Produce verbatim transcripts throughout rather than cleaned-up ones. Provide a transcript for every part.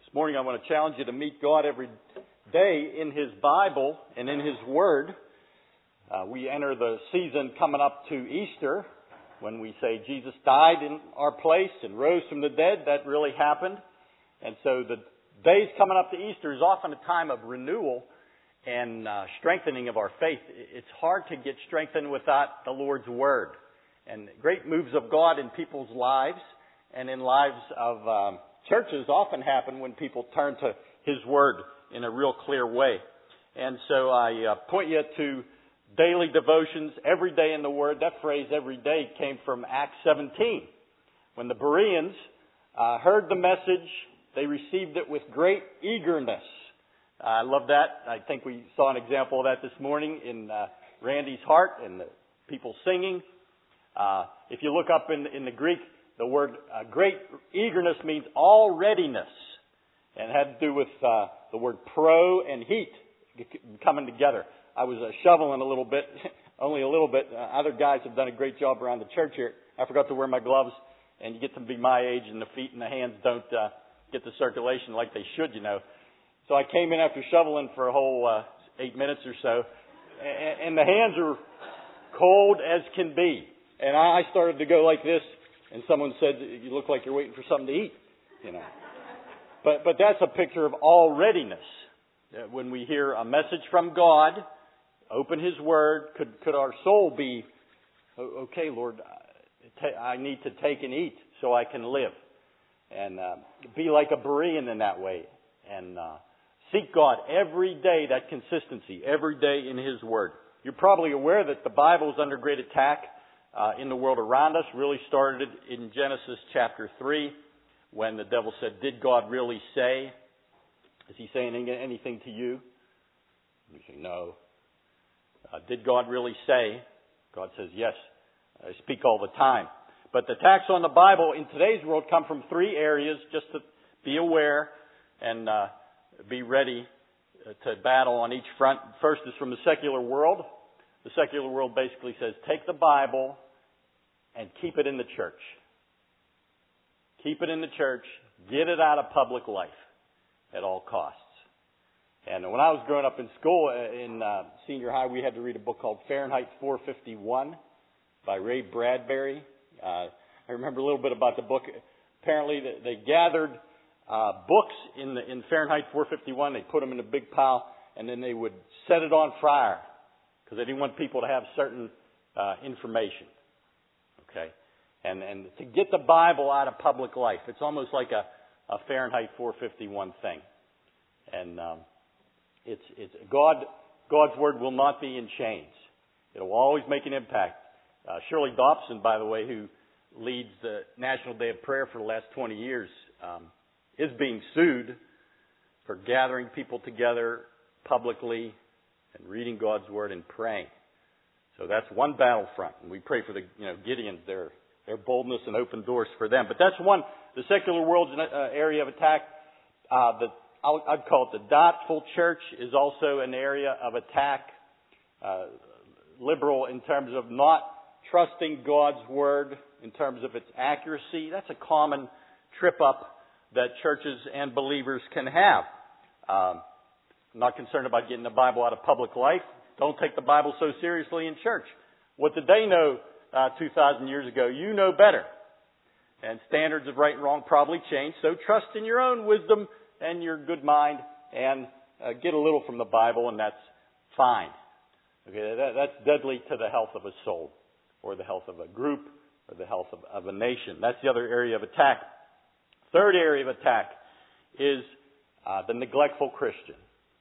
This morning I want to challenge you to meet God every day in His Bible and in His Word. Uh, we enter the season coming up to Easter when we say Jesus died in our place and rose from the dead. That really happened. And so the days coming up to Easter is often a time of renewal and uh, strengthening of our faith. It's hard to get strengthened without the Lord's Word. And great moves of God in people's lives and in lives of um, churches often happen when people turn to His Word in a real clear way. And so I uh, point you to daily devotions, every day in the Word. That phrase, every day, came from Acts seventeen. When the Bereans uh, heard the message, they received it with great eagerness. Uh, I love that. I think we saw an example of that this morning in uh, Randy's heart and the people singing. Uh, if you look up in, in the Greek, the word uh, great eagerness means all readiness. And it had to do with uh, the word pro and heat coming together. I was uh, shoveling a little bit, only a little bit. Uh, other guys have done a great job around the church here. I forgot to wear my gloves, and you get to be my age, and the feet and the hands don't uh, get the circulation like they should, you know. So I came in after shoveling for a whole uh, eight minutes or so, and, and the hands are cold as can be. And I started to go like this, and someone said, "You look like you're waiting for something to eat," you know. But but that's a picture of all readiness. When we hear a message from God, open His Word, could could our soul be, okay, Lord, I need to take and eat so I can live, and uh, be like a Berean in that way, and uh, seek God every day. That consistency every day in His Word. You're probably aware that the Bible is under great attack uh, in the world around us. Really started in Genesis chapter three, when the devil said, "Did God really say?" Is He saying anything to you? You say, no. Uh, did God really say? God says, yes. I speak all the time. But the attacks on the Bible in today's world come from three areas, just to be aware and uh, be ready to battle on each front. First is from the secular world. The secular world basically says, take the Bible and keep it in the church. Keep it in the church. Get it out of public life at all costs. And when I was growing up in school, in uh, senior high, we had to read a book called Fahrenheit four fifty-one by Ray Bradbury. Uh, I remember a little bit about the book. Apparently, they gathered uh, books in the, in Fahrenheit four fifty-one. They put them in a big pile, and then they would set it on fire because they didn't want people to have certain uh, information. Okay, and and to get the Bible out of public life, it's almost like a a Fahrenheit four fifty-one thing. And um, it's it's God God's Word will not be in chains. It will always make an impact. Uh, Shirley Dobson, by the way, who leads the National Day of Prayer for the last twenty years, um, is being sued for gathering people together publicly and reading God's Word and praying. So that's one battlefront. And we pray for the you know Gideons, their their boldness and open doors for them. But that's one. The secular world's an area of attack. Uh, the, I'd call it the doubtful church is also an area of attack. Uh, liberal in terms of not trusting God's Word, in terms of its accuracy. That's a common trip up that churches and believers can have. Um, not concerned about getting the Bible out of public life. Don't take the Bible so seriously in church. What did they know uh, two thousand years ago? You know better. And standards of right and wrong probably change. So trust in your own wisdom and your good mind and uh, get a little from the Bible, and that's fine. Okay, that, that's deadly to the health of a soul or the health of a group or the health of, of a nation. That's the other area of attack. Third area of attack is uh, the neglectful Christian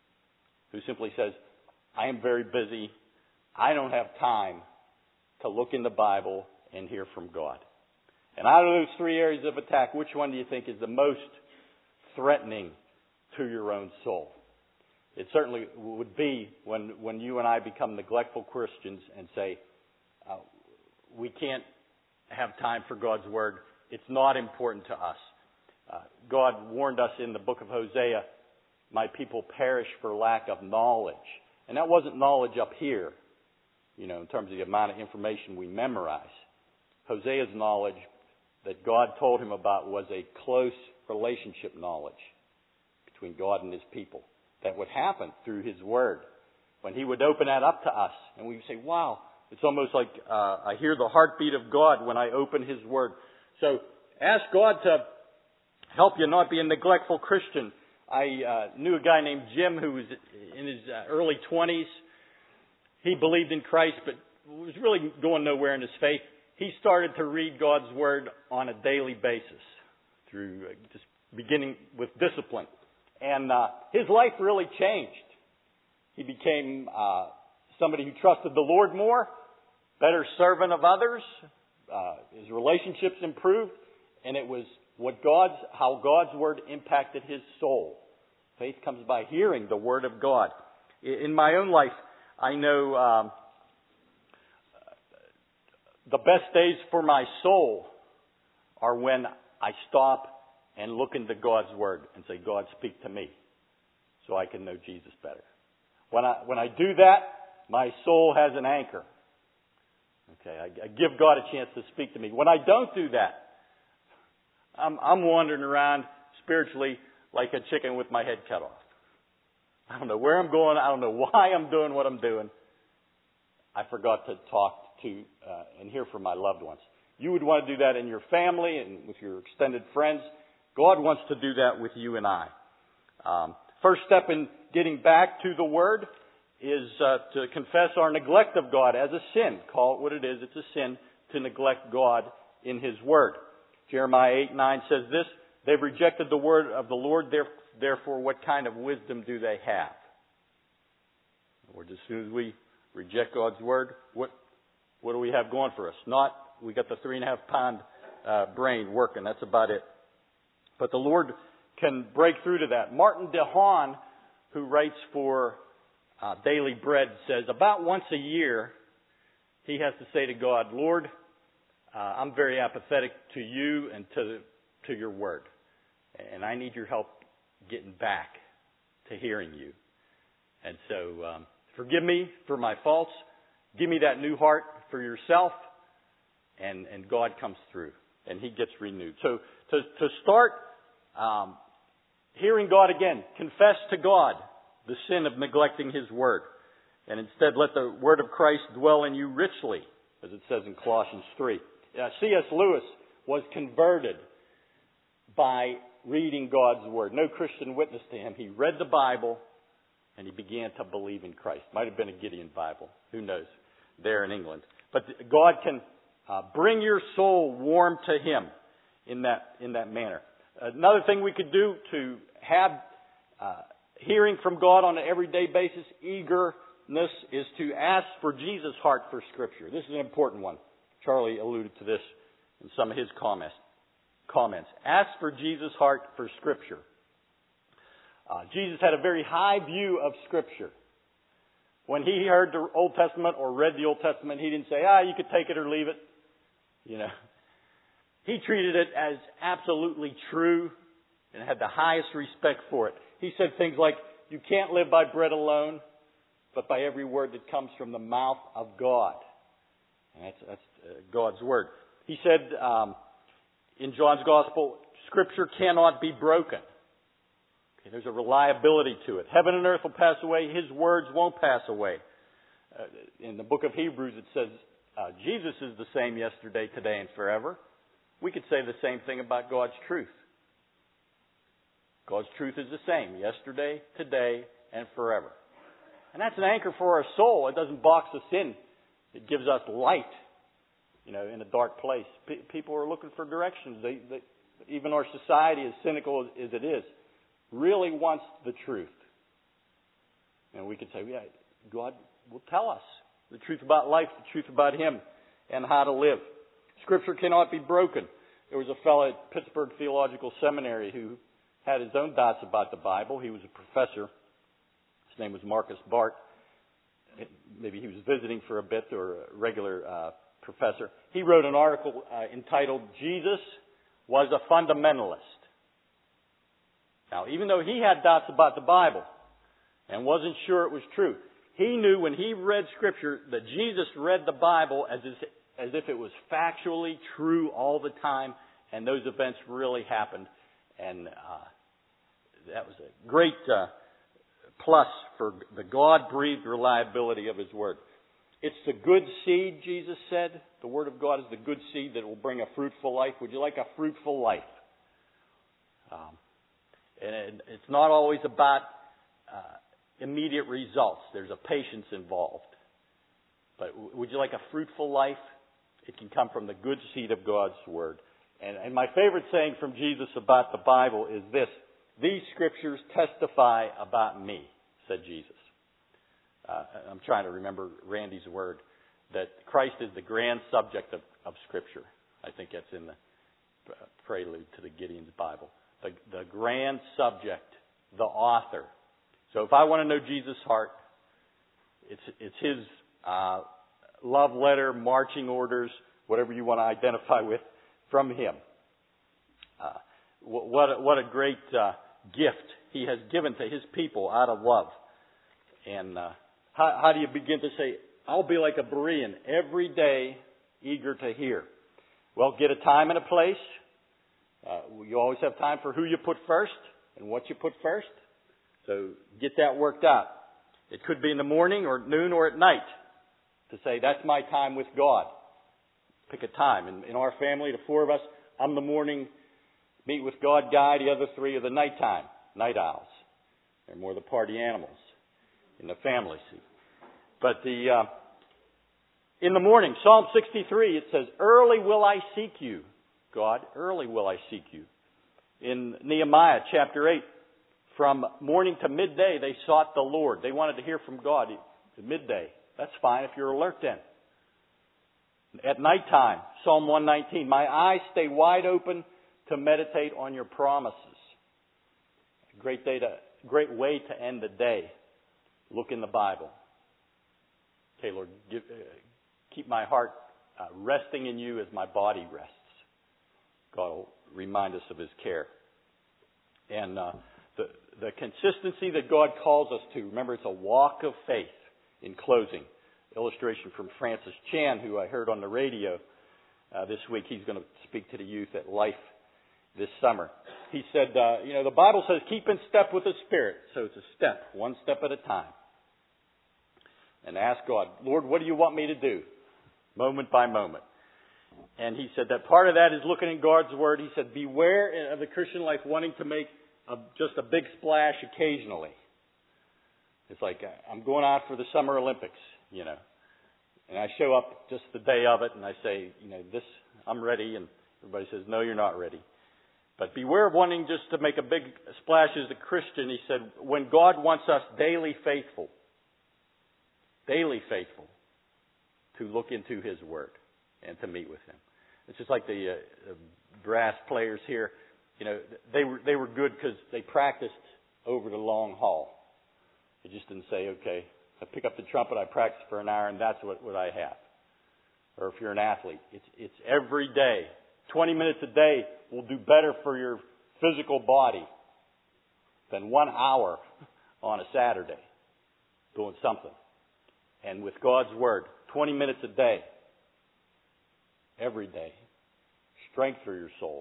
who simply says, I am very busy. I don't have time to look in the Bible and hear from God. And out of those three areas of attack, which one do you think is the most threatening to your own soul? It certainly would be when, when you and I become neglectful Christians and say, uh, we can't have time for God's Word. It's not important to us. Uh, God warned us in the book of Hosea, my people perish for lack of knowledge. And that wasn't knowledge up here, you know, in terms of the amount of information we memorize. Hosea's knowledge that God told him about was a close relationship knowledge. between God and His people. That would happen through His Word. When He would open that up to us, and we would say, wow, it's almost like uh, I hear the heartbeat of God when I open His Word. So ask God to help you not be a neglectful Christian. I uh, knew a guy named Jim who was in his uh, early twenties. He believed in Christ, but was really going nowhere in his faith. He started to read God's Word on a daily basis, through uh, just beginning with discipline. And uh, his life really changed. He became uh, somebody who trusted the Lord more, better servant of others. Uh, his relationships improved, and it was what God's how God's Word impacted his soul. Faith comes by hearing the Word of God. In my own life, I know um, the best days for my soul are when I stop and look into God's Word and say, God, speak to me so I can know Jesus better. When I when I do that, my soul has an anchor. Okay, I, I give God a chance to speak to me. When I don't do that, I'm, I'm wandering around spiritually like a chicken with my head cut off. I don't know where I'm going. I don't know why I'm doing what I'm doing. I forgot to talk to uh, and hear from my loved ones. You would want to do that in your family and with your extended friends. God wants to do that with you and I. Um, first step in getting back to the Word is uh, to confess our neglect of God as a sin. Call it what it is. It's a sin to neglect God in His Word. Jeremiah eight nine says this, they've rejected the word of the Lord, therefore what kind of wisdom do they have? In other words, as soon as we reject God's Word, what what do we have going for us? Not, we got the three and a half pound uh, brain working, that's about it. But the Lord can break through to that. Martin DeHaan, who writes for uh, Daily Bread, says about once a year, he has to say to God, Lord, uh, I'm very apathetic to you and to to your Word. And I need your help getting back to hearing you. And so, um, forgive me for my faults. Give me that new heart for yourself. And, and God comes through. And He gets renewed. So, to, to start um, hearing God again, confess to God the sin of neglecting His Word. And instead let the Word of Christ dwell in you richly, as it says in Colossians three. Uh, C S Lewis was converted by reading God's Word. No Christian witness to him. He read the Bible and he began to believe in Christ. Might have been a Gideon Bible. Who knows? There in England. But God can uh, bring your soul warm to Him in that in that manner. Another thing we could do to have uh, hearing from God on an everyday basis, eagerness, is to ask for Jesus' heart for Scripture. This is an important one. Charlie alluded to this in some of his comments. Comments. Ask for Jesus' heart for Scripture. Uh, Jesus had a very high view of Scripture. When He heard the Old Testament or read the Old Testament, He didn't say, ah, you could take it or leave it. You know. He treated it as absolutely true and had the highest respect for it. He said things like, you can't live by bread alone, but by every word that comes from the mouth of God. And that's, that's uh, God's Word. He said um, in John's Gospel, Scripture cannot be broken. Okay, there's a reliability to it. Heaven and earth will pass away. His words won't pass away. Uh, in the book of Hebrews, it says uh, Jesus is the same yesterday, today, and forever. We could say the same thing about God's truth. God's truth is the same yesterday, today, and forever. And that's an anchor for our soul. It doesn't box us in. It gives us light, you know, in a dark place. P- people are looking for directions. They, they, even our society, as cynical as, as it is, really wants the truth. And we could say, yeah, God will tell us the truth about life, the truth about Him, and how to live. Scripture cannot be broken. There was a fellow at Pittsburgh Theological Seminary who had his own doubts about the Bible. He was a professor. His name was Marcus Bart. Maybe he was visiting for a bit or a regular uh, professor. He wrote an article uh, entitled, Jesus was a Fundamentalist. Now, even though he had doubts about the Bible and wasn't sure it was true, he knew when he read Scripture that Jesus read the Bible as if, as if it was factually true all the time, and those events really happened. And uh, that was a great uh, plus for the God-breathed reliability of His Word. It's the good seed, Jesus said. The Word of God is the good seed that will bring a fruitful life. Would you like a fruitful life? Um, and it's not always about uh, immediate results. There's a patience involved. But would you like a fruitful life? It can come from the good seed of God's Word. And, and my favorite saying from Jesus about the Bible is this: "These Scriptures testify about me," said Jesus. Uh, I'm trying to remember Randy's word, that Christ is the grand subject of, of Scripture. I think that's in the prelude to the Gideon's Bible. The, the grand subject, the author. So if I want to know Jesus' heart, it's, it's His uh, love letter, marching orders, whatever you want to identify with, from Him. Uh, what, a, what a great uh, gift He has given to His people out of love. And uh, how, how do you begin to say, I'll be like a Berean every day, eager to hear? Well, get a time and a place. Uh, you always have time for who you put first and what you put first. So get that worked out. It could be in the morning or at noon or at night to say, that's my time with God. Pick a time. In, in our family, the four of us, I'm the morning meet with God guy. The other three are the nighttime, night owls. They're more the party animals in the family, see. But the uh, in the morning, Psalm sixty-three, it says, "Early will I seek you, God. Early will I seek you." In Nehemiah chapter eight, from morning to midday, they sought the Lord. They wanted to hear from God at midday. That's fine if you're alert then. At nighttime, Psalm one nineteen, "My eyes stay wide open to meditate on your promises." A great day to, great way to end the day. Look in the Bible. Okay, Lord, give, uh, keep my heart uh, resting in you as my body rests. God will remind us of His care. And uh, the, the consistency that God calls us to, remember, it's a walk of faith. In closing, illustration from Francis Chan, who I heard on the radio uh, this week. He's going to speak to the youth at Life this summer. He said, uh, you know, the Bible says keep in step with the Spirit. So it's a step, one step at a time. And ask God, Lord, what do you want me to do? Moment by moment. And he said that part of that is looking in God's Word. He said, beware of the Christian life wanting to make a, just a big splash occasionally. It's like, I'm going out for the Summer Olympics, you know. And I show up just the day of it and I say, you know, this, I'm ready. And everybody says, no, you're not ready. But beware of wanting just to make a big splash as a Christian. He said, when God wants us daily faithful, daily faithful, to look into His Word and to meet with Him. It's just like the uh, brass players here. You know, they were they were good because they practiced over the long haul. They just didn't say, okay, I pick up the trumpet, I practice for an hour, and that's what, what I have. Or if you're an athlete, it's it's every day. twenty minutes a day will do better for your physical body than one hour on a Saturday doing something. And with God's Word, twenty minutes a day, every day, strength for your soul.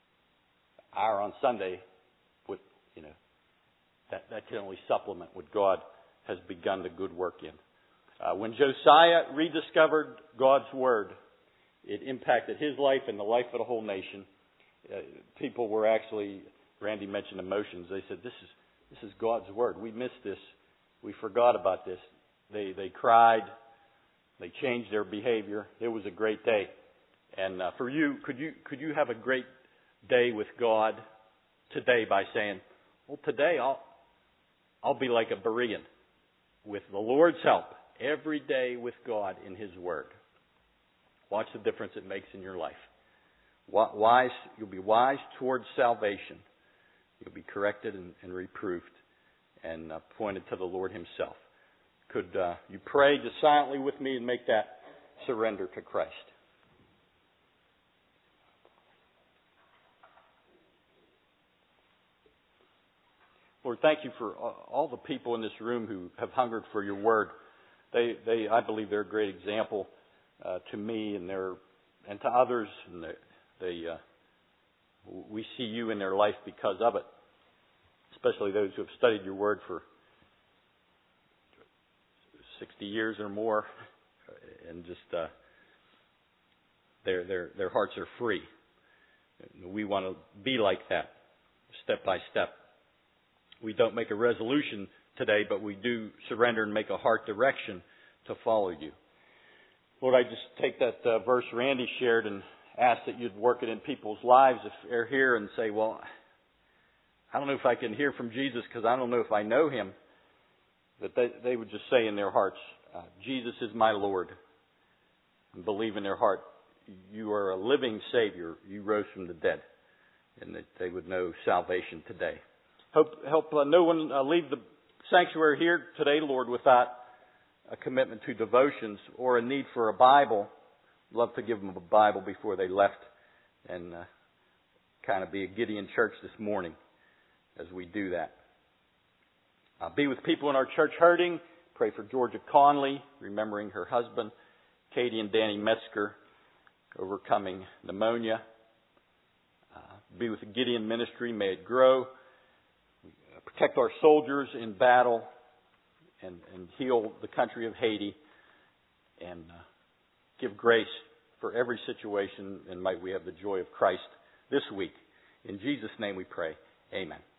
Hour on Sunday, with you know, that that can only supplement what God has begun the good work in. Uh, when Josiah rediscovered God's Word, it impacted his life and the life of the whole nation. Uh, people were actually, Randy mentioned emotions. They said, "This is this is God's Word. We missed this. We forgot about this." They they cried. They changed their behavior. It was a great day. And uh, for you, could you could you have a great day with God today by saying, "Well, today I'll I'll be like a Berean, with the Lord's help, every day with God in His Word." Watch the difference it makes in your life. Wise, you'll be wise towards salvation. You'll be corrected and, and reproved and uh, pointed to the Lord Himself. Could uh, you pray just silently with me and make that surrender to Christ? Lord, thank you for all the people in this room who have hungered for your word. They, they, I believe they're a great example uh, to me and their, and to others. And they, they uh, we see you in their life because of it. especially those who have studied your word for sixty years or more, and just uh, their their their hearts are free. We want to be like that, step by step. We don't make a resolution today, but we do surrender and make a heart direction to follow you. Lord, I just take that uh, verse Randy shared and ask that you'd work it in people's lives if they're here and say, well, I don't know if I can hear from Jesus because I don't know if I know him. That they, they would just say in their hearts, uh, Jesus is my Lord. And believe in their heart, you are a living Savior. You rose from the dead. And that they would know salvation today. Hope, help uh, no one uh, leave the sanctuary here today, Lord, without a commitment to devotions or a need for a Bible. I'd love to give them a Bible before they left and uh, kind of be a Gideon church this morning as we do that. Uh, be with people in our church hurting. Pray for Georgia Conley, remembering her husband, Katie and Danny Metzger, overcoming pneumonia. Uh, be with the Gideon ministry. May it grow. Uh, protect our soldiers in battle and, and heal the country of Haiti. And uh, give grace for every situation. And might we have the joy of Christ this week. In Jesus' name we pray. Amen.